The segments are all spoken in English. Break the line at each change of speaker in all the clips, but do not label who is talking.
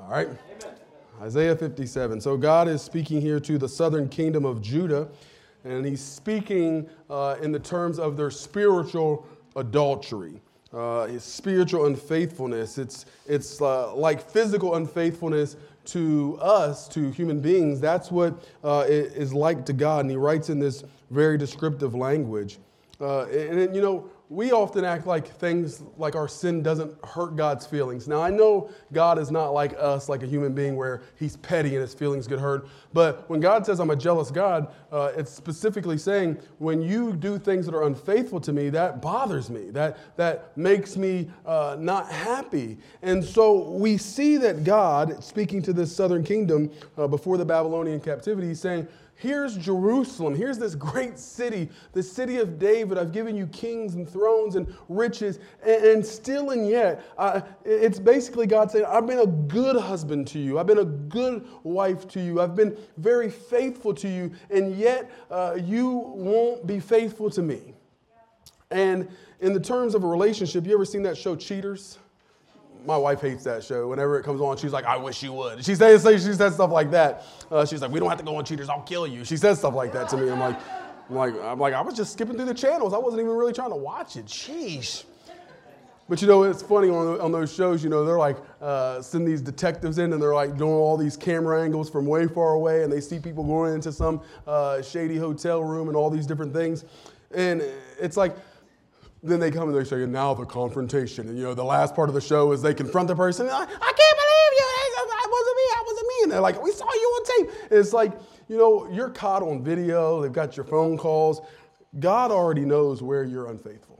All right. Isaiah 57. So God is speaking here to the southern kingdom of Judah, and he's speaking in the terms of their spiritual adultery, his spiritual unfaithfulness. It's like physical unfaithfulness to us, to human beings. That's what it is like to God, and he writes in this very descriptive language. We often act like things like our sin doesn't hurt God's feelings. Now, I know God is not like us, like a human being where he's petty and his feelings get hurt. But when God says I'm a jealous God, it's specifically saying when you do things that are unfaithful to me, that bothers me. That makes me not happy. And so we see that God, speaking to this southern kingdom before the Babylonian captivity, he's saying, here's Jerusalem. Here's this great city, the city of David. I've given you kings and thrones and riches. And still and yet, it's basically God saying, I've been a good husband to you. I've been a good wife to you. I've been very faithful to you. And yet, you won't be faithful to me. And in the terms of a relationship, you ever seen that show Cheaters? My wife hates that show. Whenever it comes on, she's like, I wish you would. She says stuff like that. She's like, we don't have to go on Cheaters. I'll kill you. She says stuff like that to me. I'm like, I was just skipping through the channels. I wasn't even really trying to watch it. Sheesh. But it's funny on those shows, they're like, send these detectives in and they're like doing all these camera angles from way far away and they see people going into some shady hotel room and all these different things. And it's like, then they come and they say, and now the confrontation. And, the last part of the show is they confront the person. I can't believe you. That wasn't me. And they're like, we saw you on tape. And it's like, you're caught on video. They've got your phone calls. God already knows where you're unfaithful.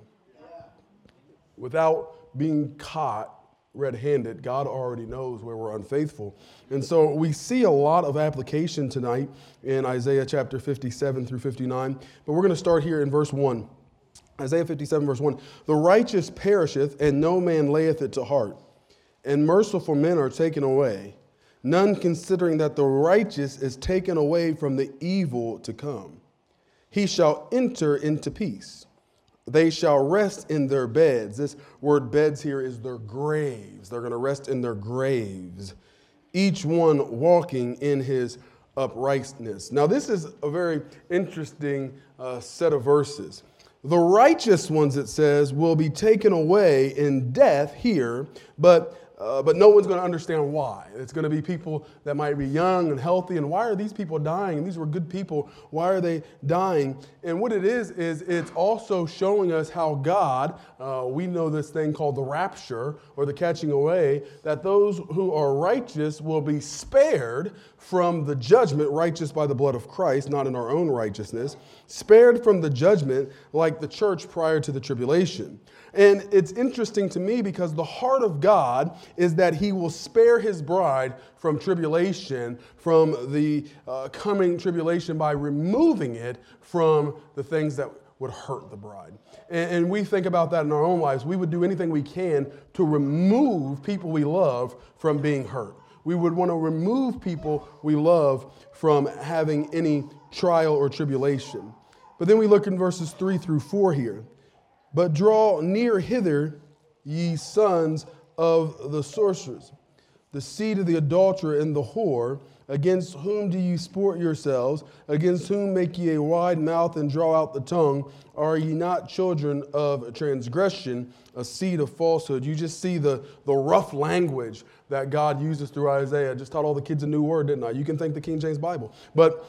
Without being caught red-handed, God already knows where we're unfaithful. And so we see a lot of application tonight in Isaiah chapter 57 through 59. But we're going to start here in verse 1. Isaiah 57, verse 1, the righteous perisheth, and no man layeth it to heart, and merciful men are taken away, none considering that the righteous is taken away from the evil to come. He shall enter into peace. They shall rest in their beds. This word beds here is their graves. They're going to rest in their graves, each one walking in his uprightness. Now, this is a very interesting set of verses. The righteous ones, it says, will be taken away in death here, but no one's going to understand why. It's going to be people that might be young and healthy, and why are these people dying? And these were good people. Why are they dying? And what it is it's also showing us how God, we know this thing called the rapture, or the catching away, that those who are righteous will be spared from the judgment, righteous by the blood of Christ, not in our own righteousness, spared from the judgment like the church prior to the tribulation. And it's interesting to me because the heart of God is that he will spare his bride from tribulation, from the coming tribulation, by removing it from the things that would hurt the bride. And we think about that in our own lives. We would do anything we can to remove people we love from being hurt. We would want to remove people we love from having any trial or tribulation. But then we look in verses 3 through 4 here. But draw near hither, ye sons of the sorcerers, the seed of the adulterer and the whore, against whom do ye sport yourselves? Against whom make ye a wide mouth and draw out the tongue? Are ye not children of transgression, a seed of falsehood? You just see the rough language that God uses through Isaiah. I just taught all the kids a new word, didn't I? You can thank the King James Bible. But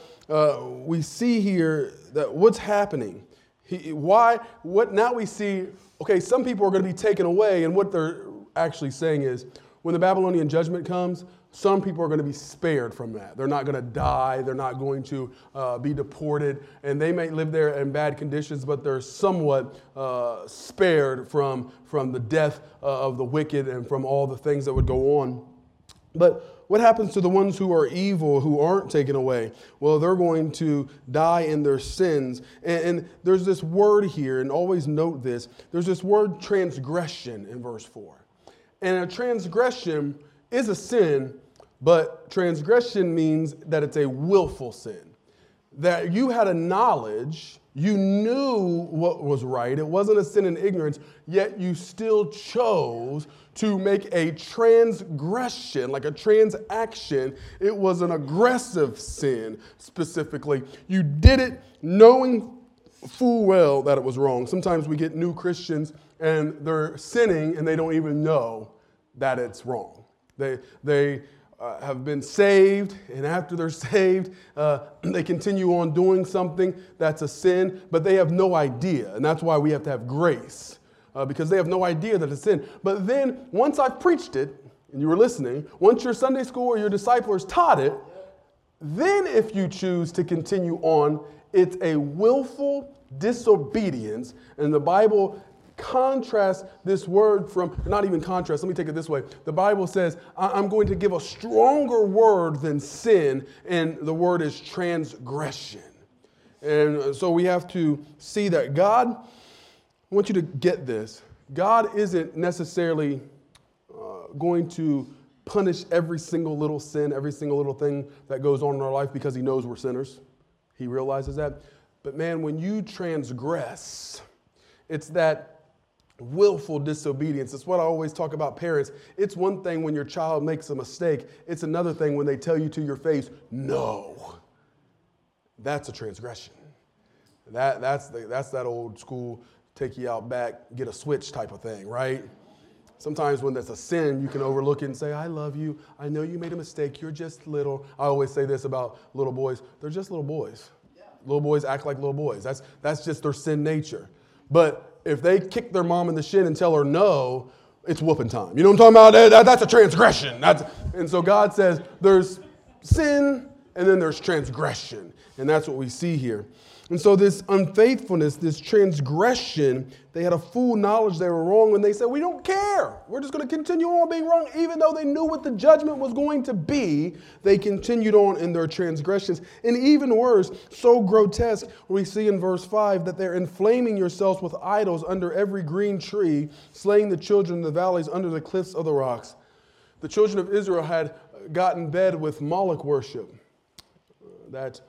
we see here that what's happening. Now we see, okay, some people are going to be taken away, and what they're actually saying is, when the Babylonian judgment comes, some people are going to be spared from that. They're not going to die. They're not going to be deported, and they may live there in bad conditions, but they're somewhat spared from the death of the wicked and from all the things that would go on. But what happens to the ones who are evil, who aren't taken away? Well, they're going to die in their sins. And there's this word here, and always note this. There's this word transgression in verse 4. And a transgression is a sin, but transgression means that it's a willful sin. That you had a knowledge You knew what was right. It wasn't a sin in ignorance, yet you still chose to make a transgression, like a transaction. It was an aggressive sin specifically. You did it knowing full well that it was wrong. Sometimes we get new Christians and they're sinning and they don't even know that it's wrong. They have been saved, and after they're saved, they continue on doing something that's a sin, but they have no idea. And that's why we have to have grace, because they have no idea that it's sin. But then once I've preached it, and you were listening, once your Sunday school or your disciplers taught it, then if you choose to continue on, it's a willful disobedience. And the Bible contrast this word from, not even contrast, let me take it this way. The Bible says, I'm going to give a stronger word than sin, and the word is transgression. And so we have to see that God, I want you to get this, God isn't necessarily going to punish every single little sin, every single little thing that goes on in our life because he knows we're sinners. He realizes that. But man, when you transgress, it's that willful disobedience. It's what I always talk about parents. It's one thing when your child makes a mistake. It's another thing when they tell you to your face, no. That's a transgression. That's that old school, take you out back, get a switch type of thing, right? Sometimes when there's a sin, you can overlook it and say, I love you. I know you made a mistake. You're just little. I always say this about little boys. They're just little boys. Yeah. Little boys act like little boys. That's just their sin nature. But if they kick their mom in the shin and tell her no, it's whooping time. You know what I'm talking about? That's a transgression. And so God says there's sin and then there's transgression. And that's what we see here. And so this unfaithfulness, this transgression, they had a full knowledge they were wrong, and they said, we don't care. We're just going to continue on being wrong. Even though they knew what the judgment was going to be, they continued on in their transgressions. And even worse, so grotesque, we see in verse 5 that they're inflaming yourselves with idols under every green tree, slaying the children in the valleys under the cliffs of the rocks. The children of Israel had gotten in bed with Moloch worship, that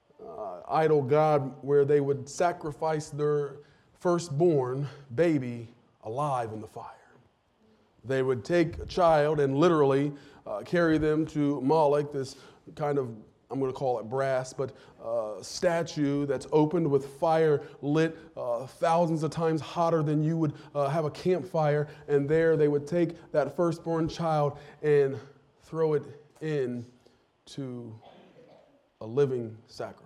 idol god where they would sacrifice their firstborn baby alive in the fire. They would take a child and literally carry them to Moloch, this kind of, I'm going to call it brass, but statue that's opened with fire lit thousands of times hotter than you would have a campfire. And there they would take that firstborn child and throw it into a living sacrifice.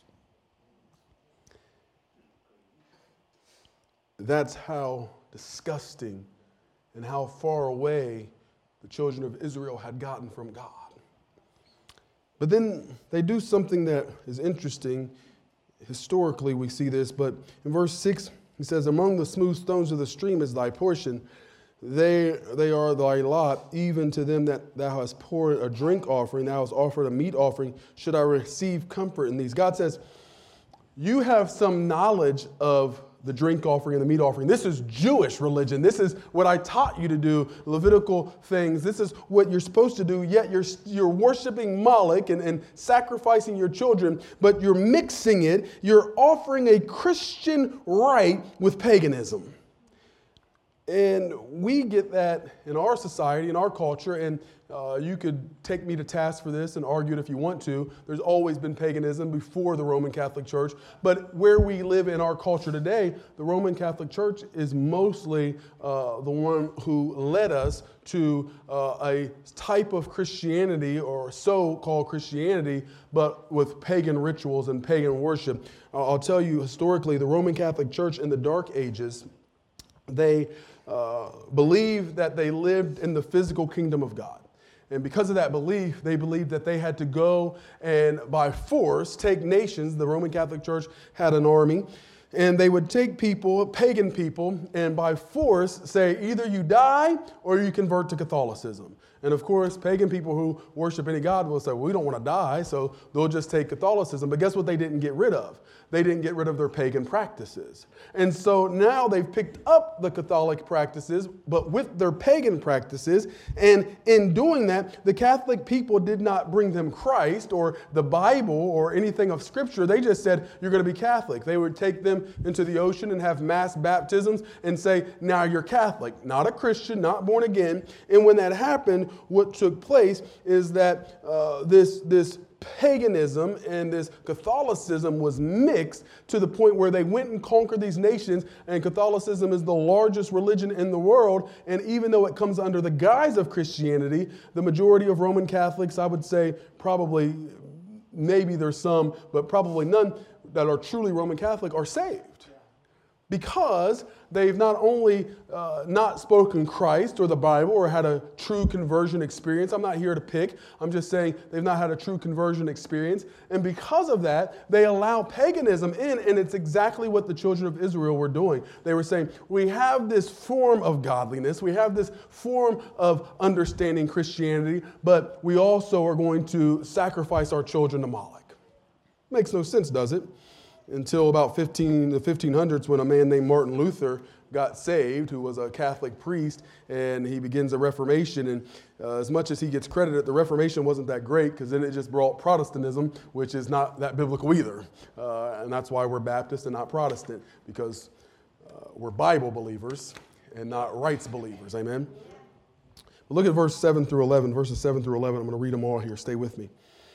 That's how disgusting and how far away the children of Israel had gotten from God. But then they do something that is interesting. Historically, we see this, but in verse 6, he says, among the smooth stones of the stream is thy portion. They are thy lot, even to them that thou hast poured a drink offering, thou hast offered a meat offering, should I receive comfort in these. God says, you have some knowledge of the drink offering and the meat offering. This is Jewish religion. This is what I taught you to do, Levitical things. This is what you're supposed to do, yet you're worshiping Moloch and sacrificing your children, but you're mixing it. You're offering a Christian rite with paganism. And we get that in our society, in our culture, and you could take me to task for this and argue it if you want to. There's always been paganism before the Roman Catholic Church. But where we live in our culture today, the Roman Catholic Church is mostly the one who led us to a type of Christianity, or so-called Christianity, but with pagan rituals and pagan worship. I'll tell you, historically, the Roman Catholic Church in the Dark Ages, they believed that they lived in the physical kingdom of God. And because of that belief, they believed that they had to go and by force take nations. The Roman Catholic Church had an army, and they would take people, pagan people, and by force say either you die or you convert to Catholicism. And of course, pagan people who worship any god will say, well, we don't want to die, so they'll just take Catholicism. But guess what they didn't get rid of? They didn't get rid of their pagan practices. And so now they've picked up the Catholic practices, but with their pagan practices. And in doing that, the Catholic people did not bring them Christ or the Bible or anything of Scripture. They just said, you're going to be Catholic. They would take them into the ocean and have mass baptisms and say, now you're Catholic, not a Christian, not born again. And when that happened, what took place is that this paganism and this Catholicism was mixed to the point where they went and conquered these nations, and Catholicism is the largest religion in the world. And even though it comes under the guise of Christianity, the majority of Roman Catholics, I would say probably, maybe there's some, but probably none that are truly Roman Catholic are saved. Because they've not only not spoken Christ or the Bible or had a true conversion experience. I'm not here to pick. I'm just saying they've not had a true conversion experience. And because of that, they allow paganism in, and it's exactly what the children of Israel were doing. They were saying, we have this form of godliness. We have this form of understanding Christianity, but we also are going to sacrifice our children to Moloch. Makes no sense, does it? Until about the 1500s, when a man named Martin Luther got saved, who was a Catholic priest, and he begins a Reformation. And as much as he gets credited, the Reformation wasn't that great, because then it just brought Protestantism, which is not that biblical either. And that's why we're Baptist and not Protestant, because we're Bible believers and not rights believers. Amen? But look at verses 7 through 11. I'm going to read them all here. Stay with me.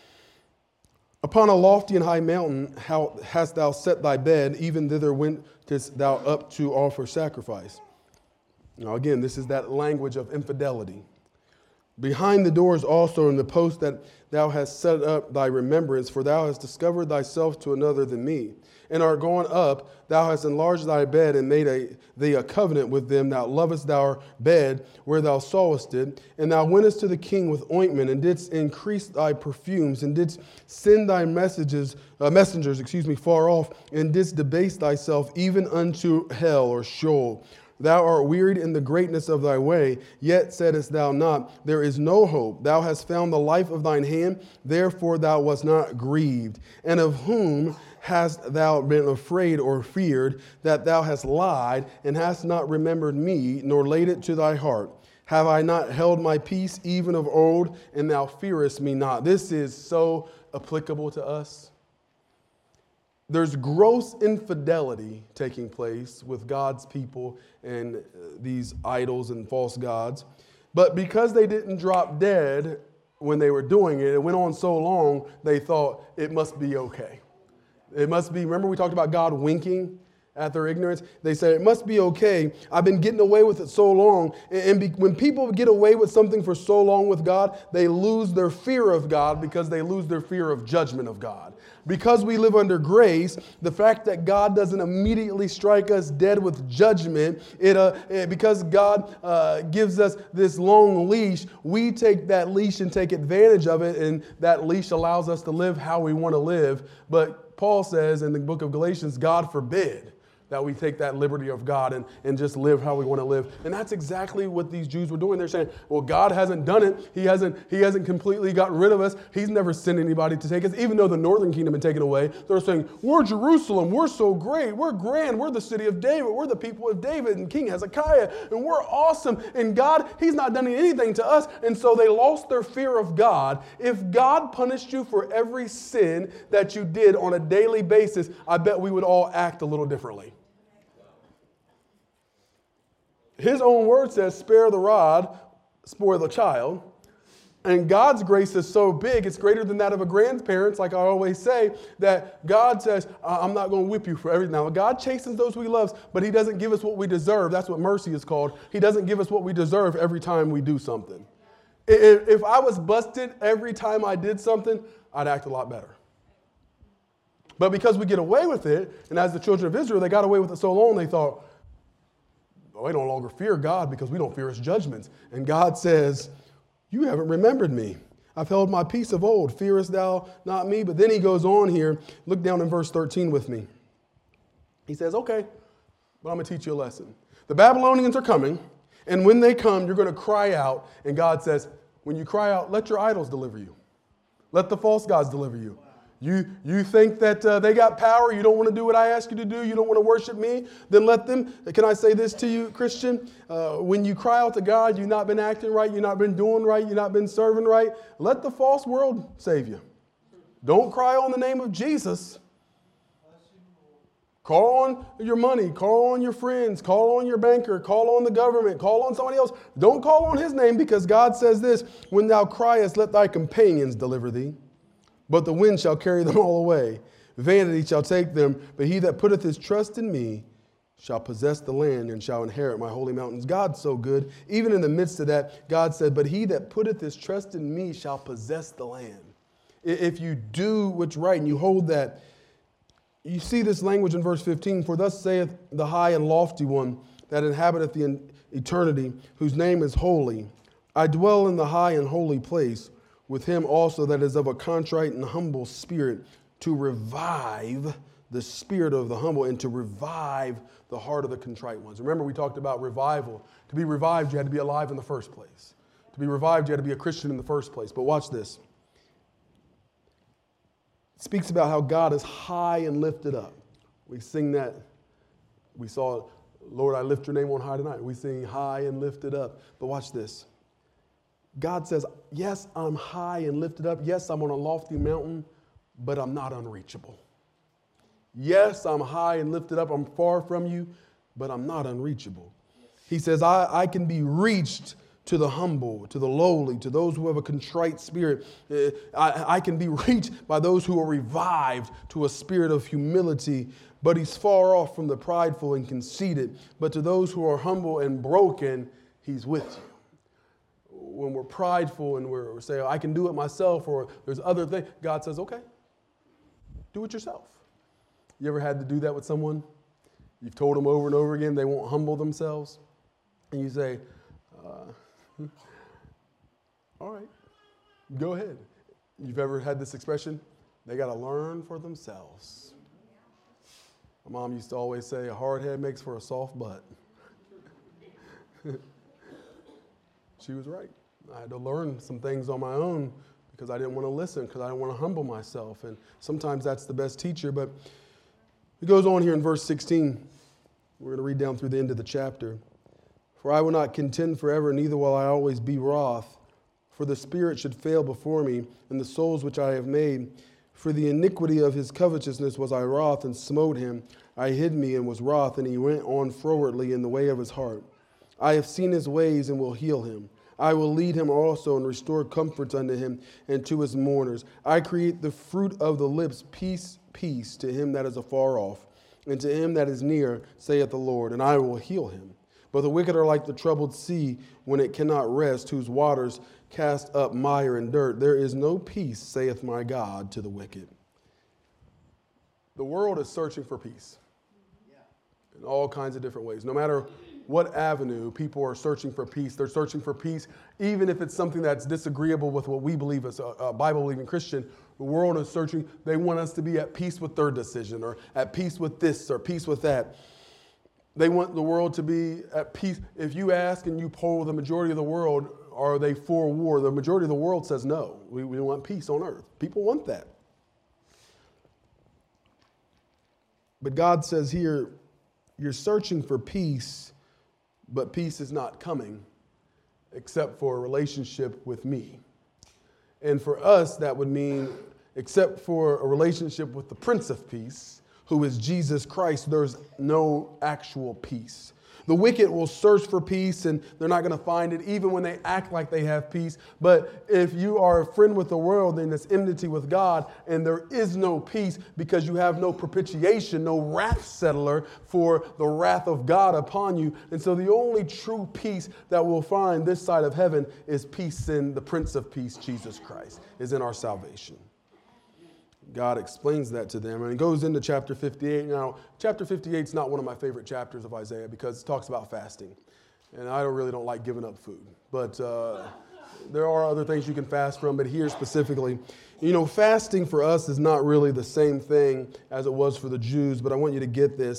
Upon a lofty and high mountain how hast thou set thy bed, even thither wentest thou up to offer sacrifice. Now again, this is that language of infidelity. Behind the doors also in the post that thou hast set up thy remembrance, for thou hast discovered thyself to another than me. And art gone up, thou hast enlarged thy bed and made thee a covenant with them. Thou lovest thy bed where thou sawest it. And thou wentest to the king with ointment, and didst increase thy perfumes, and didst send thy messengers far off, and didst debase thyself even unto hell or Sheol. Thou art wearied in the greatness of thy way, yet saidest thou not, there is no hope. Thou hast found the life of thine hand, therefore thou wast not grieved. And of whom hast thou been afraid or feared, that thou hast lied, and hast not remembered me, nor laid it to thy heart? Have I not held my peace even of old, and thou fearest me not? This is so applicable to us. There's gross infidelity taking place with God's people and these idols and false gods. But because they didn't drop dead when they were doing it, it went on so long, they thought it must be okay. It must be, remember we talked about God winking at their ignorance? They say, it must be okay. I've been getting away with it so long. When people get away with something for so long with God, they lose their fear of God because they lose their fear of judgment of God. Because we live under grace, the fact that God doesn't immediately strike us dead with judgment, because God gives us this long leash, we take that leash and take advantage of it, and that leash allows us to live how we want to live. But Paul says in the book of Galatians, God forbid that we take that liberty of God and just live how we want to live. And that's exactly what these Jews were doing. They're saying, well, God hasn't done it. He hasn't completely gotten rid of us. He's never sent anybody to take us. Even though the northern kingdom had taken away, they're saying, we're Jerusalem. We're so great. We're grand. We're the city of David. We're the people of David and King Hezekiah. And we're awesome. And God, he's not done anything to us. And so they lost their fear of God. If God punished you for every sin that you did on a daily basis, I bet we would all act a little differently. His own word says, spare the rod, spoil the child. And God's grace is so big, it's greater than that of a grandparent's, like I always say, that God says, I'm not going to whip you for everything. Now, God chastens those who he loves, but he doesn't give us what we deserve. That's what mercy is called. He doesn't give us what we deserve every time we do something. If I was busted every time I did something, I'd act a lot better. But because we get away with it, and as the children of Israel, they got away with it so long, they thought, we no longer fear God because we don't fear his judgments. And God says, you haven't remembered me. I've held my peace of old. Fearest thou not me? But then he goes on here. Look down in verse 13 with me. He says, okay, but I'm going to teach you a lesson. The Babylonians are coming, and when they come, you're going to cry out. And God says, When you cry out, let your idols deliver you. Let the false gods deliver you. You think that they got power, you don't want to do what I ask you to do, you don't want to worship me, then let them. Can I say this to you, Christian? When you cry out to God, you've not been acting right, you've not been doing right, you've not been serving right, let the false world save you. Don't cry on the name of Jesus. Call on your money, call on your friends, call on your banker, call on the government, call on somebody else. Don't call on his name, because God says this, when thou criest, let thy companions deliver thee. But the wind shall carry them all away. Vanity shall take them. But he that putteth his trust in me shall possess the land and shall inherit my holy mountains. God's so good. Even in the midst of that, God said, but he that putteth his trust in me shall possess the land. If you do what's right and you hold that, you see this language in verse 15. For thus saith the high and lofty one that inhabiteth the eternity, whose name is holy. I dwell in the high and holy place, with him also that is of a contrite and humble spirit, to revive the spirit of the humble and to revive the heart of the contrite ones. Remember, we talked about revival. To be revived, you had to be alive in the first place. To be revived, you had to be a Christian in the first place. But watch this. It speaks about how God is high and lifted up. We sing that. We saw, Lord, I lift your name on high tonight. We sing high and lifted up. But watch this. God says, yes, I'm high and lifted up. Yes, I'm on a lofty mountain, but I'm not unreachable. Yes, I'm high and lifted up. I'm far from you, but I'm not unreachable. He says, I can be reached to the humble, to the lowly, to those who have a contrite spirit. I can be reached by those who are revived to a spirit of humility, but he's far off from the prideful and conceited. But to those who are humble and broken, he's with you. When we're prideful and we're saying, I can do it myself, or there's other things, God says, okay, do it yourself. You ever had to do that with someone? You've told them over and over again they won't humble themselves. And you say, all right, go ahead. You've ever had this expression? They got to learn for themselves. My mom used to always say, a hard head makes for a soft butt. She was right. I had to learn some things on my own because I didn't want to listen, because I didn't want to humble myself. And sometimes that's the best teacher. But it goes on here in verse 16. We're going to read down through the end of the chapter. For I will not contend forever, neither will I always be wroth. For the spirit should fail before me, and the souls which I have made. For the iniquity of his covetousness was I wroth, and smote him. I hid me and was wroth, and he went on frowardly in the way of his heart. I have seen his ways and will heal him. I will lead him also and restore comforts unto him and to his mourners. I create the fruit of the lips, peace, peace to him that is afar off, and to him that is near, saith the Lord, and I will heal him. But the wicked are like the troubled sea when it cannot rest, whose waters cast up mire and dirt. There is no peace, saith my God, to the wicked. The world is searching for peace in all kinds of different ways. No matter what avenue people are searching for peace, they're searching for peace, even if it's something that's disagreeable with what we believe as a Bible-believing Christian. The world is searching. They want us to be at peace with their decision, or at peace with this, or peace with that. They want the world to be at peace. If you ask and you poll the majority of the world, are they for war? The majority of the world says no. We want peace on earth. People want that. But God says here, you're searching for peace, but peace is not coming except for a relationship with me. And for us, that would mean except for a relationship with the Prince of Peace, who is Jesus Christ, there's no actual peace. The wicked will search for peace, and they're not going to find it, even when they act like they have peace. But if you are a friend with the world, then it's enmity with God, and there is no peace because you have no propitiation, no wrath settler for the wrath of God upon you. And so the only true peace that we'll find this side of heaven is peace in the Prince of Peace, Jesus Christ, is in our salvation. God explains that to them, and it goes into chapter 58. Now, chapter 58 is not one of my favorite chapters of Isaiah because it talks about fasting, and I really don't like giving up food. But there are other things you can fast from, but here specifically, fasting for us is not really the same thing as it was for the Jews, but I want you to get this.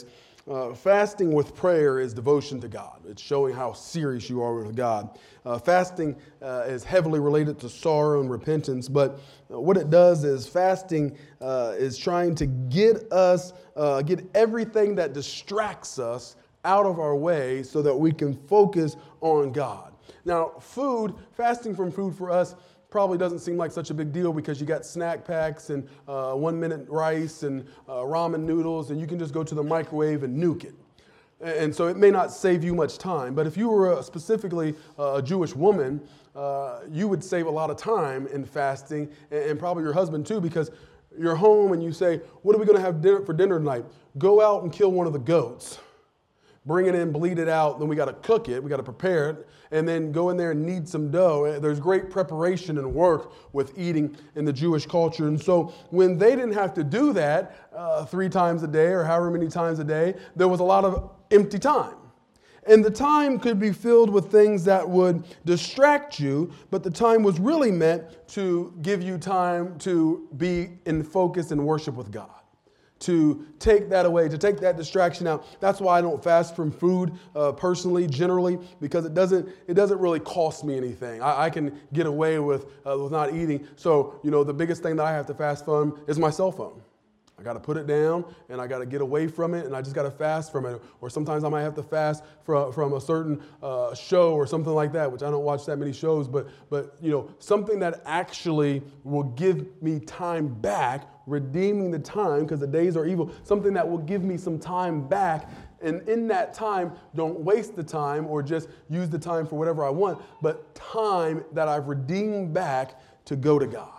Fasting with prayer is devotion to God. It's showing how serious you are with God. Fasting is heavily related to sorrow and repentance, but what it does is fasting is trying to get everything that distracts us out of our way so that we can focus on God. Now, fasting from food for us probably doesn't seem like such a big deal because you got snack packs and 1 minute rice and ramen noodles, and you can just go to the microwave and nuke it. And so it may not save you much time. But if you were specifically a Jewish woman, you would save a lot of time in fasting, and probably your husband too, because you're home and you say, what are we going to have for dinner tonight? Go out and kill one of the goats. Bring it in, bleed it out, then we got to cook it, we got to prepare it, and then go in there and knead some dough. There's great preparation and work with eating in the Jewish culture. And so when they didn't have to do that 3 times a day or however many times a day, there was a lot of empty time. And the time could be filled with things that would distract you, but the time was really meant to give you time to be in focus and worship with God. To take that away, to take that distraction out. That's why I don't fast from food personally, generally, because it doesn't really cost me anything. I can get away with not eating. So, the biggest thing that I have to fast from is my cell phone. I got to put it down, and I got to get away from it, and I just got to fast from it. Or sometimes I might have to fast from a certain show or something like that, which I don't watch that many shows, but something that actually will give me time back, redeeming the time, because the days are evil, something that will give me some time back. And in that time, don't waste the time or just use the time for whatever I want, but time that I've redeemed back to go to God.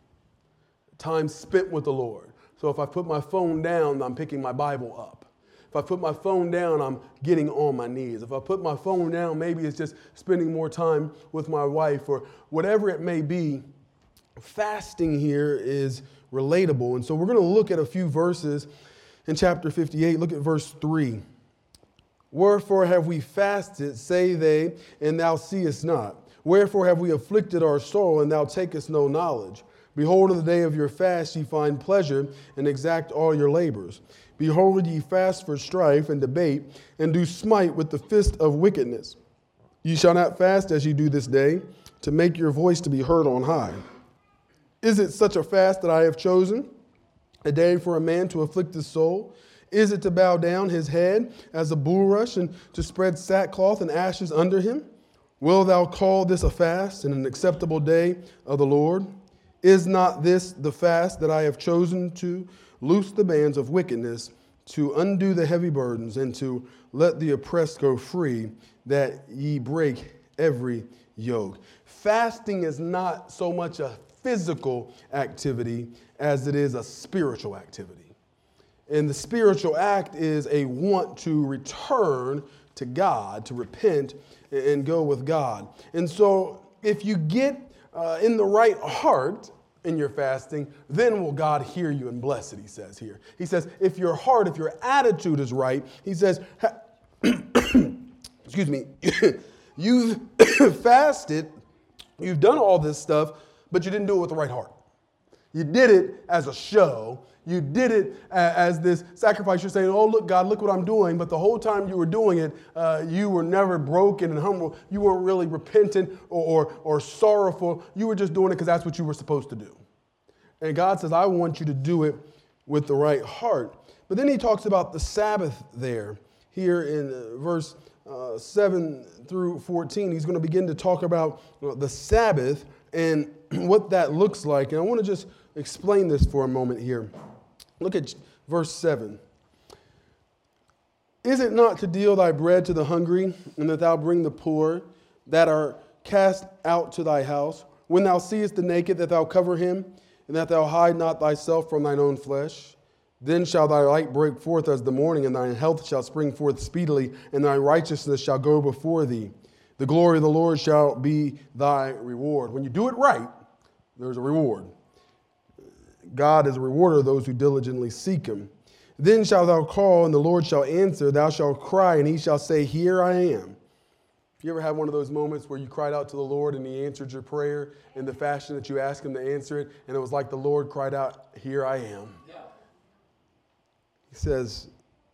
Time spent with the Lord. So if I put my phone down, I'm picking my Bible up. If I put my phone down, I'm getting on my knees. If I put my phone down, maybe it's just spending more time with my wife or whatever it may be. Fasting here is relatable. And so we're going to look at a few verses in chapter 58. Look at verse 3. Wherefore have we fasted, say they, and thou seest not? Wherefore have we afflicted our soul, and thou takest no knowledge? Behold, in the day of your fast ye find pleasure, and exact all your labors. Behold, ye fast for strife and debate, and do smite with the fist of wickedness. Ye shall not fast as ye do this day, to make your voice to be heard on high. Is it such a fast that I have chosen, a day for a man to afflict his soul? Is it to bow down his head as a bulrush, and to spread sackcloth and ashes under him? Will thou call this a fast and an acceptable day of the Lord? Is not this the fast that I have chosen, to loose the bands of wickedness, to undo the heavy burdens, and to let the oppressed go free, that ye break every yoke? Fasting is not so much a physical activity as it is a spiritual activity. And the spiritual act is a want to return to God, to repent and go with God. And so if you get in the right heart in your fasting, then will God hear you and bless it, he says here. He says, if your heart, if your attitude is right, he says, excuse me, you've fasted, you've done all this stuff, but you didn't do it with the right heart. You did it as a show. You did it as this sacrifice. You're saying, oh, look, God, look what I'm doing. But the whole time you were doing it, you were never broken and humble. You weren't really repentant or sorrowful. You were just doing it because that's what you were supposed to do. And God says, I want you to do it with the right heart. But then he talks about the Sabbath there. Here in verse 7 through 14, he's going to begin to talk about the Sabbath and what that looks like. And I want to just explain this for a moment here. Look at verse 7. Is it not to deal thy bread to the hungry, and that thou bring the poor that are cast out to thy house? When thou seest the naked, that thou cover him, and that thou hide not thyself from thine own flesh? Then shall thy light break forth as the morning, and thine health shall spring forth speedily, and thy righteousness shall go before thee. The glory of the Lord shall be thy reward. When you do it right, there's a reward. God is a rewarder of those who diligently seek him. Then shalt thou call, and the Lord shall answer. Thou shalt cry, and he shall say, Here I am. You ever had one of those moments where you cried out to the Lord and he answered your prayer in the fashion that you asked him to answer it, and it was like the Lord cried out, Here I am. Yeah. He says,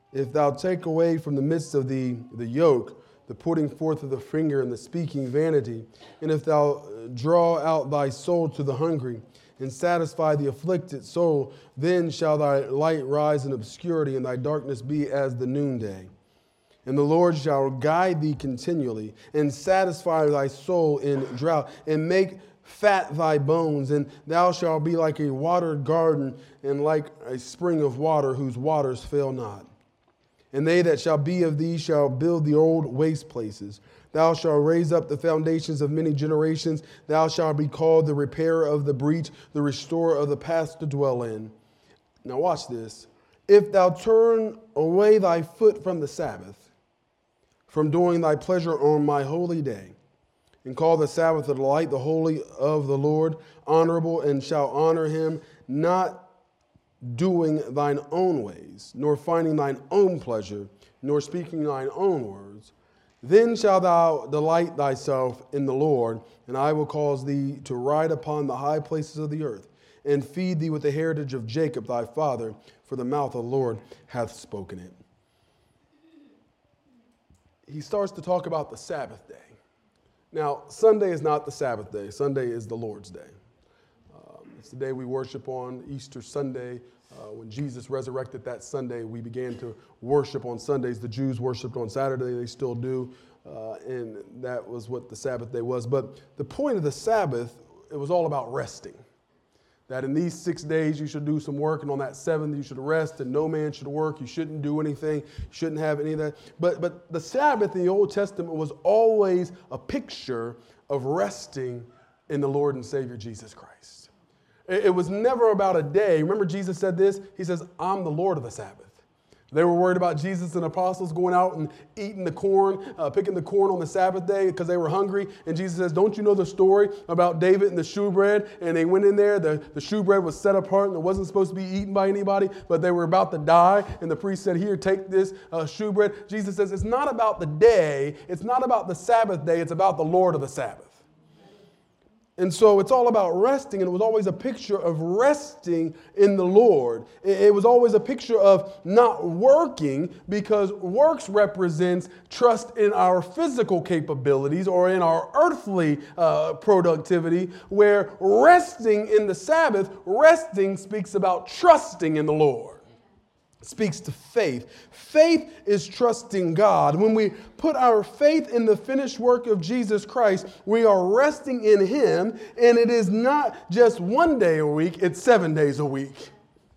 If thou take away from the midst of thee the yoke, the putting forth of the finger and the speaking vanity, and if thou draw out thy soul to the hungry, and satisfy the afflicted soul, then shall thy light rise in obscurity, and thy darkness be as the noonday. And the Lord shall guide thee continually, and satisfy thy soul in drought, and make fat thy bones, and thou shalt be like a watered garden, and like a spring of water whose waters fail not. And they that shall be of thee shall build the old waste places. Thou shalt raise up the foundations of many generations. Thou shalt be called the repairer of the breach, the restorer of the paths to dwell in. Now watch this. If thou turn away thy foot from the Sabbath, from doing thy pleasure on my holy day, and call the Sabbath a delight, the holy of the Lord, honorable, and shall honor him, not doing thine own ways, nor finding thine own pleasure, nor speaking thine own words, then shalt thou delight thyself in the Lord, and I will cause thee to ride upon the high places of the earth, and feed thee with the heritage of Jacob thy father, for the mouth of the Lord hath spoken it. He starts to talk about the Sabbath day. Now, Sunday is not the Sabbath day. Sunday is the Lord's day. It's the day we worship on, Easter Sunday. When Jesus resurrected that Sunday, we began to worship on Sundays. The Jews worshiped on Saturday. They still do. And that was what the Sabbath day was. But the point of the Sabbath, it was all about resting. That in these 6 days you should do some work, and on that seventh you should rest, and no man should work. You shouldn't do anything. You shouldn't have any of that. But the Sabbath in the Old Testament was always a picture of resting in the Lord and Savior Jesus Christ. It was never about a day. Remember Jesus said this? He says, I'm the Lord of the Sabbath. They were worried about Jesus and apostles going out and eating the corn, picking the corn on the Sabbath day because they were hungry. And Jesus says, don't you know the story about David and the shewbread? And they went in there, the shewbread was set apart and it wasn't supposed to be eaten by anybody, but they were about to die. And the priest said, here, take this shewbread. Jesus says, it's not about the day. It's not about the Sabbath day. It's about the Lord of the Sabbath. And so it's all about resting, and it was always a picture of resting in the Lord. It was always a picture of not working, because works represents trust in our physical capabilities or in our earthly productivity, where resting in the Sabbath, resting speaks about trusting in the Lord. Speaks to faith. Faith is trusting God. When we put our faith in the finished work of Jesus Christ, we are resting in Him, and it is not just 1 day a week, it's 7 days a week.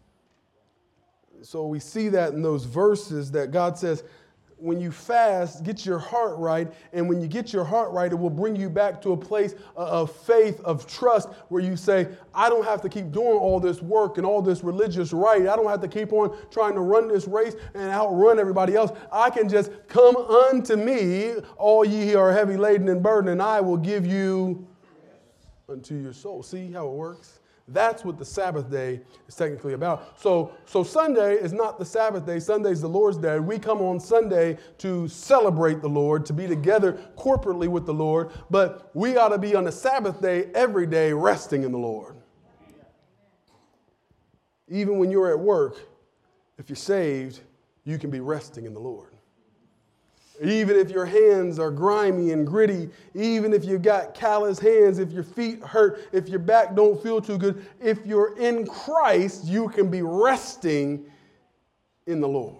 So we see that in those verses that God says, when you fast, get your heart right. And when you get your heart right, it will bring you back to a place of faith, of trust, where you say, I don't have to keep doing all this work and all this religious rite. I don't have to keep on trying to run this race and outrun everybody else. I can just come unto me, all ye who are heavy laden and burdened, and I will give you unto your soul. See how it works? That's what the Sabbath day is technically about. So Sunday is not the Sabbath day. Sunday is the Lord's day. We come on Sunday to celebrate the Lord, to be together corporately with the Lord. But we ought to be on the Sabbath day every day resting in the Lord. Even when you're at work, if you're saved, you can be resting in the Lord. Even if your hands are grimy and gritty, even if you've got callous hands, if your feet hurt, if your back don't feel too good, if you're in Christ, you can be resting in the Lord.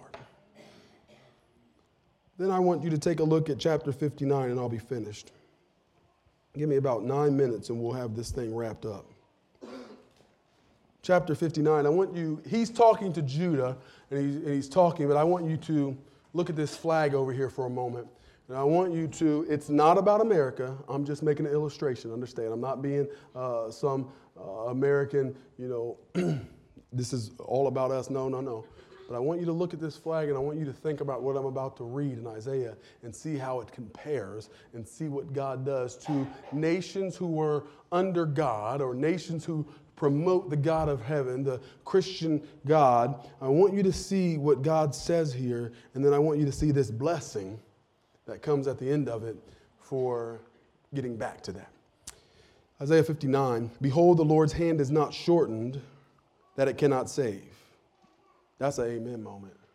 Then I want you to take a look at chapter 59 and I'll be finished. Give me about 9 minutes and we'll have this thing wrapped up. Chapter 59, he's talking to Judah and he's talking, but I want you to look at this flag over here for a moment. And I want you to, it's not about America. I'm just making an illustration, understand? I'm not being some American, this is all about us. No. But I want you to look at this flag and I want you to think about what I'm about to read in Isaiah and see how it compares and see what God does to nations who were under God or nations who promote the God of heaven, the Christian God. I want you to see what God says here, and then I want you to see this blessing that comes at the end of it for getting back to that. Isaiah 59, behold, the Lord's hand is not shortened that it cannot save. That's an amen moment.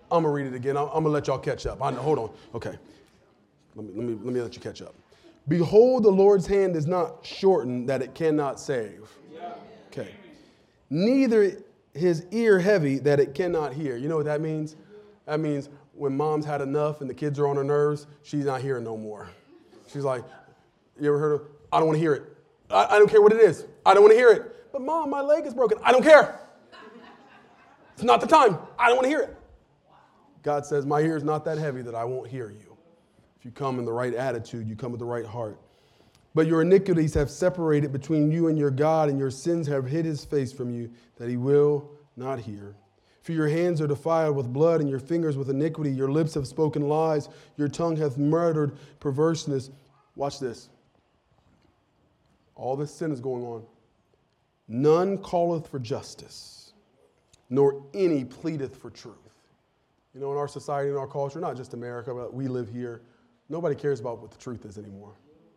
I'm going to read it again. I'm going to let y'all catch up. I know. Hold on. Okay. Let me let you catch up. Behold, the Lord's hand is not shortened that it cannot save. Okay. Neither his ear heavy that it cannot hear. You know what that means? That means when mom's had enough and the kids are on her nerves, she's not hearing no more. She's like, you ever heard of, I don't want to hear it. I don't care what it is. I don't want to hear it. But mom, my leg is broken. I don't care. It's not the time. I don't want to hear it. God says, my ear is not that heavy that I won't hear you. If you come in the right attitude, you come with the right heart. But your iniquities have separated between you and your God, and your sins have hid his face from you, that he will not hear. For your hands are defiled with blood, and your fingers with iniquity. Your lips have spoken lies. Your tongue hath murdered perverseness. Watch this. All this sin is going on. None calleth for justice, nor any pleadeth for truth. You know, in our society, in our culture, not just America, but we live here, nobody cares about what the truth is anymore.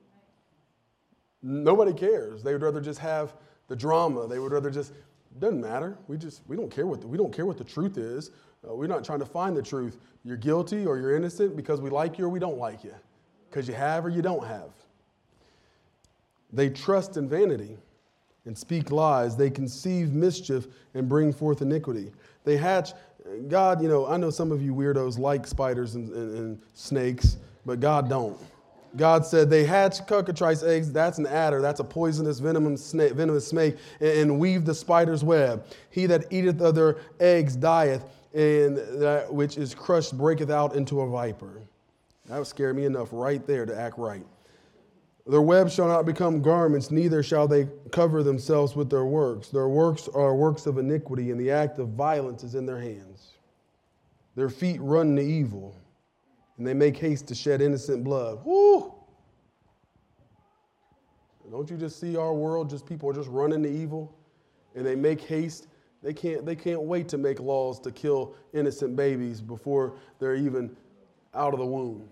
Nobody cares. They would rather just have the drama. They would rather just, doesn't matter. We don't care what the truth is. We're not trying to find the truth. You're guilty or you're innocent because we like you or we don't like you. Because you have or you don't have. They trust in vanity and speak lies. They conceive mischief and bring forth iniquity. They hatch. God, I know some of you weirdos like spiders and snakes, but God don't. God said they hatch cockatrice eggs. That's an adder. That's a poisonous, venomous snake, and weave the spider's web. He that eateth of their eggs dieth, and that which is crushed breaketh out into a viper. That would scare me enough right there to act right. Their webs shall not become garments, neither shall they cover themselves with their works. Their works are works of iniquity, and the act of violence is in their hands. Their feet run to evil, and they make haste to shed innocent blood. Woo! Don't you just see our world? Just people are just running to evil, and they make haste. They can't wait to make laws to kill innocent babies before they're even out of the womb.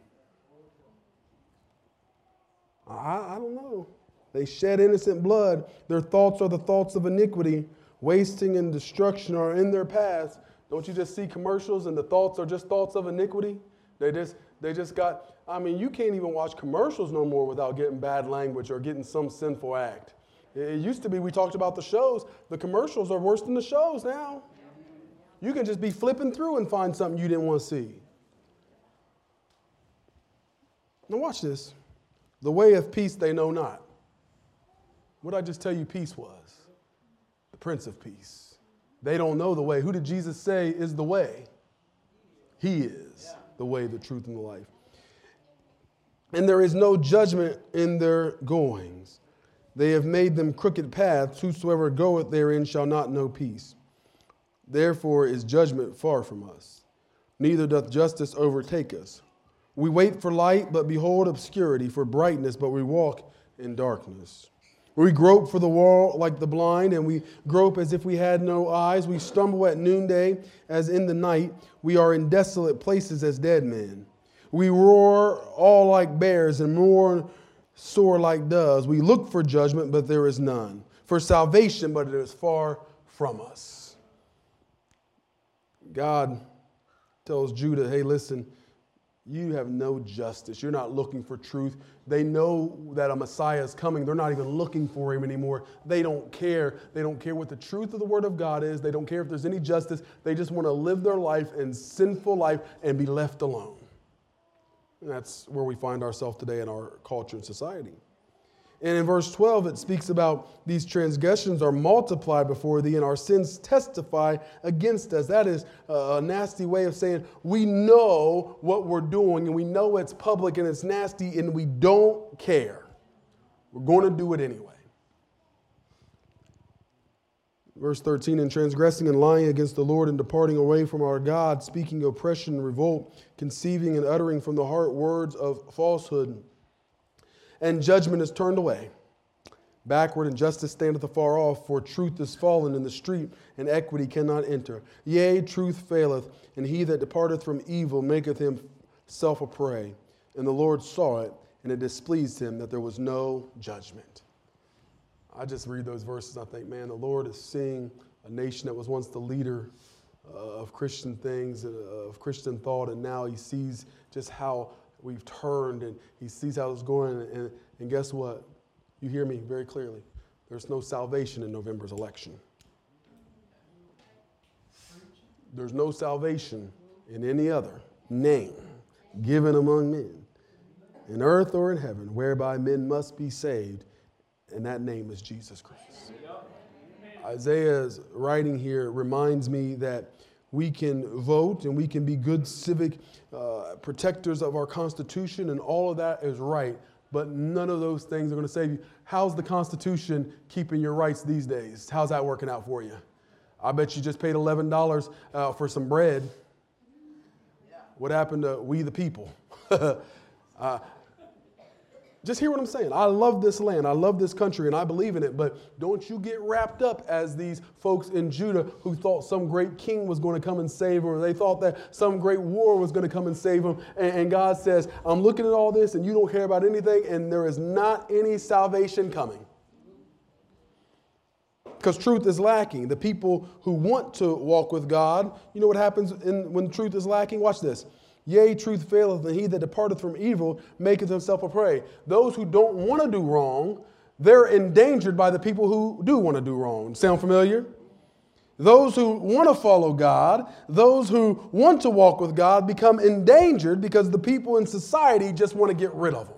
I don't know. They shed innocent blood. Their thoughts are the thoughts of iniquity. Wasting and destruction are in their paths. Don't you just see commercials and the thoughts are just thoughts of iniquity? They just got, you can't even watch commercials no more without getting bad language or getting some sinful act. It used to be, we talked about the shows. The commercials are worse than the shows now. You can just be flipping through and find something you didn't want to see. Now watch this. The way of peace they know not. What did I just tell you peace was? The Prince of Peace. They don't know the way. Who did Jesus say is the way? He is the way, the truth, and the life. And there is no judgment in their goings. They have made them crooked paths. Whosoever goeth therein shall not know peace. Therefore is judgment far from us. Neither doth justice overtake us. We wait for light, but behold obscurity, for brightness, but we walk in darkness. We grope for the wall like the blind, and we grope as if we had no eyes. We stumble at noonday as in the night. We are in desolate places as dead men. We roar all like bears and mourn sore like doves. We look for judgment, but there is none. For salvation, but it is far from us. God tells Judah, hey, listen, you have no justice. You're not looking for truth. They know that a Messiah is coming. They're not even looking for him anymore. They don't care. They don't care what the truth of the Word of God is. They don't care if there's any justice. They just want to live their life in sinful life and be left alone. And that's where we find ourselves today in our culture and society. And in verse 12, it speaks about these transgressions are multiplied before thee and our sins testify against us. That is a nasty way of saying we know what we're doing and we know it's public and it's nasty and we don't care. We're going to do it anyway. Verse 13, in transgressing and lying against the Lord and departing away from our God, speaking oppression and revolt, conceiving and uttering from the heart words of falsehood, and judgment is turned away. Backward and justice standeth afar off, for truth is fallen in the street, and equity cannot enter. Yea, truth faileth, and he that departeth from evil maketh himself a prey. And the Lord saw it, and it displeased him that there was no judgment. I just read those verses, I think, man, the Lord is seeing a nation that was once the leader of Christian things, of Christian thought, and now he sees just how we've turned, and he sees how it's going, and guess what? You hear me very clearly. There's no salvation in November's election. There's no salvation in any other name given among men, in earth or in heaven, whereby men must be saved, and that name is Jesus Christ. Isaiah's writing here reminds me that we can vote and we can be good civic protectors of our Constitution, and all of that is right, but none of those things are going to save you. How's the Constitution keeping your rights these days? How's that working out for you? I bet you just paid $11 for some bread. What happened to we the people? Just hear what I'm saying. I love this land. I love this country, and I believe in it. But don't you get wrapped up as these folks in Judah who thought some great king was going to come and save them, or they thought that some great war was going to come and save them. And God says, I'm looking at all this, and you don't care about anything, and there is not any salvation coming. Because truth is lacking. The people who want to walk with God, you know what happens when truth is lacking? Watch this. Yea, truth faileth, and he that departeth from evil maketh himself a prey. Those who don't want to do wrong, they're endangered by the people who do want to do wrong. Sound familiar? Those who want to follow God, those who want to walk with God become endangered because the people in society just want to get rid of them.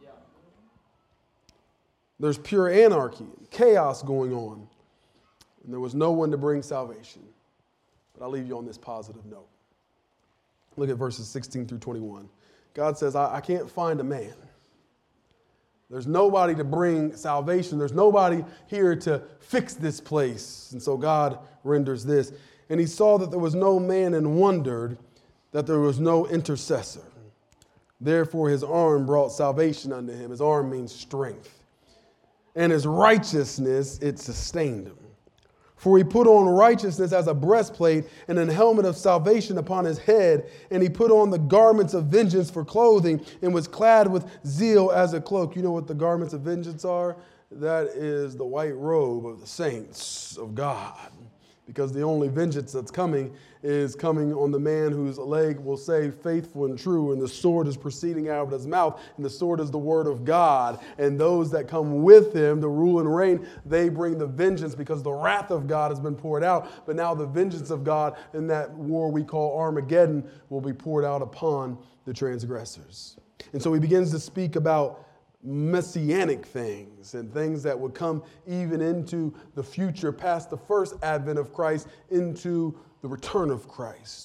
There's pure anarchy, chaos going on, and there was no one to bring salvation. But I'll leave you on this positive note. Look at verses 16 through 21. God says, I can't find a man. There's nobody to bring salvation. There's nobody here to fix this place. And so God renders this. And he saw that there was no man and wondered that there was no intercessor. Therefore his arm brought salvation unto him. His arm means strength. And his righteousness, it sustained him. For he put on righteousness as a breastplate and an helmet of salvation upon his head. And he put on the garments of vengeance for clothing and was clad with zeal as a cloak. You know what the garments of vengeance are? That is the white robe of the saints of God. Because the only vengeance that's coming is coming on the man whose leg will say faithful and true, and the sword is proceeding out of his mouth, and the sword is the word of God. And those that come with him, the rule and reign, they bring the vengeance because the wrath of God has been poured out. But now the vengeance of God in that war we call Armageddon will be poured out upon the transgressors. And so he begins to speak about messianic things and things that would come even into the future, past the first advent of Christ, into the return of Christ.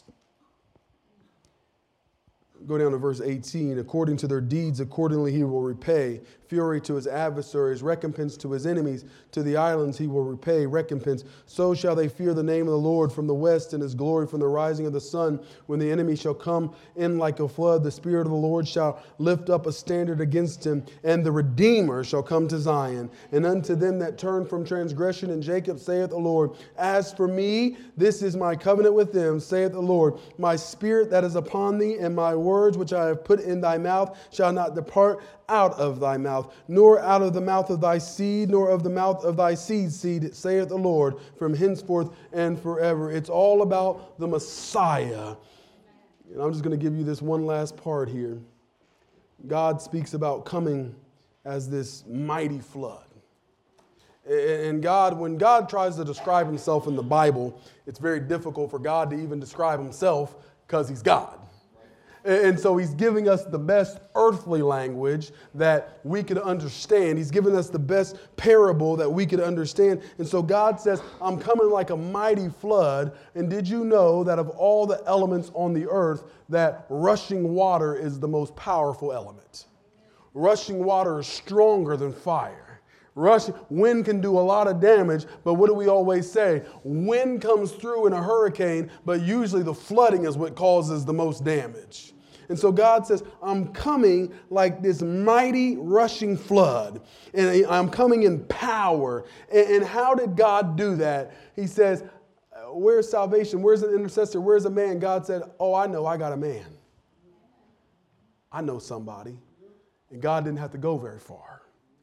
Go down to verse 18. According to their deeds, accordingly he will repay. Fury to his adversaries, recompense to his enemies. To the islands he will repay recompense. So shall they fear the name of the Lord from the west, and his glory from the rising of the sun. When the enemy shall come in like a flood, the Spirit of the Lord shall lift up a standard against him, and the Redeemer shall come to Zion. And unto them that turn from transgression in Jacob saith the Lord, as for me, this is my covenant with them, saith the Lord. My spirit that is upon thee, and my words which I have put in thy mouth shall not depart out of thy mouth, nor out of the mouth of thy seed, nor of the mouth of thy seed's seed, saith the Lord, from henceforth and forever. It's all about the Messiah. And I'm just going to give you this one last part here. God speaks about coming as this mighty flood. And God, when God tries to describe himself in the Bible, it's very difficult for God to even describe himself because he's God. And so he's giving us the best earthly language that we could understand. He's giving us the best parable that we could understand. And so God says, I'm coming like a mighty flood. And did you know that of all the elements on the earth, that rushing water is the most powerful element? Rushing water is stronger than fire. Wind can do a lot of damage, but what do we always say? Wind comes through in a hurricane, but usually the flooding is what causes the most damage. And so God says, I'm coming like this mighty rushing flood, and I'm coming in power. And how did God do that? He says, where's salvation? Where's an intercessor? Where's a man? God said, oh, I know, I got a man. I know somebody. And God didn't have to go very far.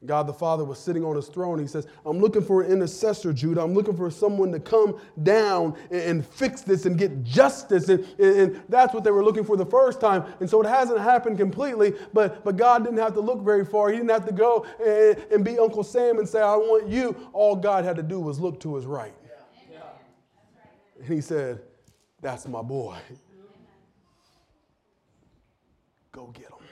God the Father was sitting on his throne. He says, I'm looking for an intercessor, Judah. I'm looking for someone to come down and fix this and get justice. And that's what they were looking for the first time. And so it hasn't happened completely, but God didn't have to look very far. He didn't have to go and be Uncle Sam and say, I want you. All God had to do was look to his right. Yeah. And he said, that's my boy. Go get him.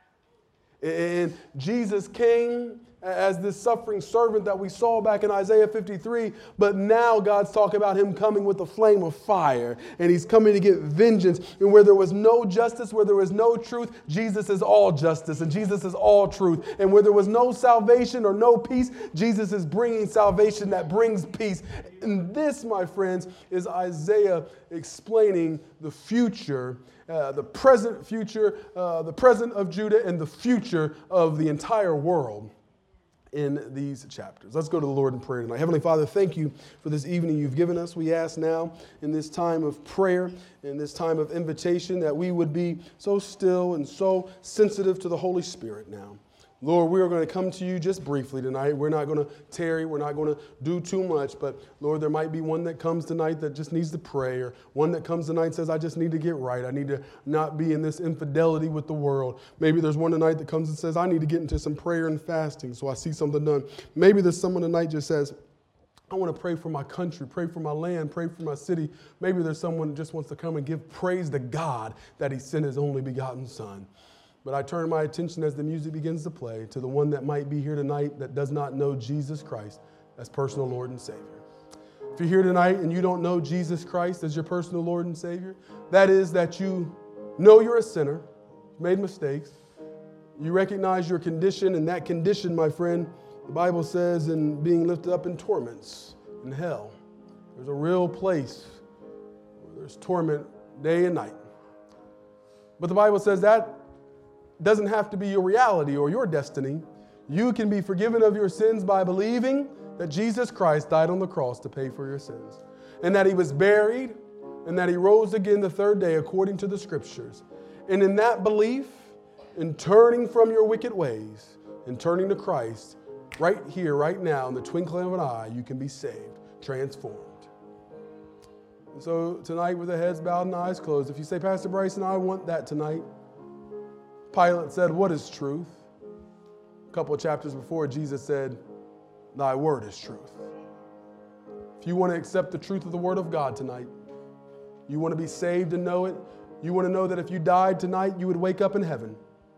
And Jesus came as this suffering servant that we saw back in Isaiah 53, but now God's talking about him coming with a flame of fire, and he's coming to get vengeance. And where there was no justice, where there was no truth, Jesus is all justice, and Jesus is all truth. And where there was no salvation or no peace, Jesus is bringing salvation that brings peace. And this, my friends, is Isaiah explaining the future, the present future, the present of Judah, and the future of the entire world in these chapters. Let's go to the Lord in prayer tonight. Heavenly Father, thank you for this evening you've given us. We ask now in this time of prayer, in this time of invitation, that we would be so still and so sensitive to the Holy Spirit now. Lord, we are going to come to you just briefly tonight. We're not going to tarry. We're not going to do too much. But, Lord, there might be one that comes tonight that just needs to pray, or one that comes tonight and says, I just need to get right. I need to not be in this infidelity with the world. Maybe there's one tonight that comes and says, I need to get into some prayer and fasting so I see something done. Maybe there's someone tonight just says, I want to pray for my country, pray for my land, pray for my city. Maybe there's someone who just wants to come and give praise to God that he sent his only begotten Son. But I turn my attention as the music begins to play to the one that might be here tonight that does not know Jesus Christ as personal Lord and Savior. If you're here tonight and you don't know Jesus Christ as your personal Lord and Savior, that is that you know you're a sinner, made mistakes, you recognize your condition, and that condition, my friend, the Bible says, in being lifted up in torments, in hell. There's a real place where there's torment day and night. But the Bible says that doesn't have to be your reality or your destiny. You can be forgiven of your sins by believing that Jesus Christ died on the cross to pay for your sins, and that he was buried, and that he rose again the third day according to the Scriptures. And in that belief, in turning from your wicked ways and turning to Christ, right here, right now, in the twinkling of an eye, you can be saved, transformed. And so tonight, with the heads bowed and eyes closed, if you say, Pastor Bryson, I want that tonight. Pilate said, what is truth? A couple of chapters before, Jesus said, thy word is truth. If you want to accept the truth of the word of God tonight, you want to be saved and know it, you want to know that if you died tonight, you would wake up in heaven.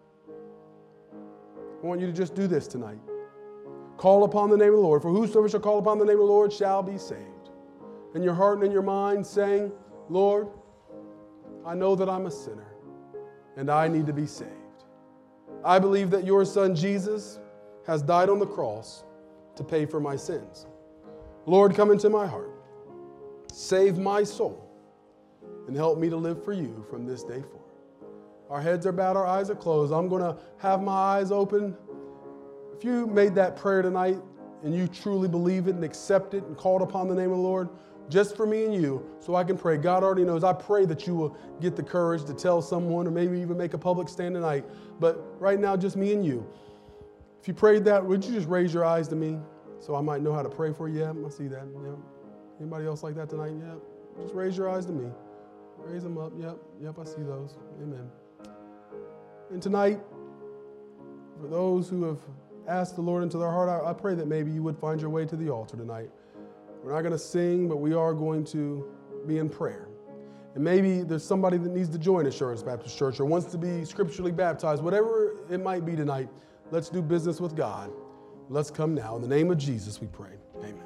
I want you to just do this tonight. Call upon the name of the Lord. For whosoever shall call upon the name of the Lord shall be saved. In your heart and in your mind saying, Lord, I know that I'm a sinner and I need to be saved. I believe that your Son Jesus has died on the cross to pay for my sins. Lord, come into my heart. Save my soul and help me to live for you from this day forward. Our heads are bowed, our eyes are closed. I'm going to have my eyes open. If you made that prayer tonight and you truly believe it and accept it and called upon the name of the Lord, just for me and you, so I can pray. God already knows. I pray that you will get the courage to tell someone, or maybe even make a public stand tonight. But right now, just me and you. If you prayed that, would you just raise your eyes to me so I might know how to pray for you? Yeah, I see that. Yeah. Anybody else like that tonight? Yeah. Just raise your eyes to me. Raise them up. Yep, I see those. Amen. And tonight, for those who have asked the Lord into their heart, I pray that maybe you would find your way to the altar tonight. We're not going to sing, but we are going to be in prayer. And maybe there's somebody that needs to join Assurance Baptist Church or wants to be scripturally baptized. Whatever it might be tonight, let's do business with God. Let's come now. In the name of Jesus, we pray. Amen.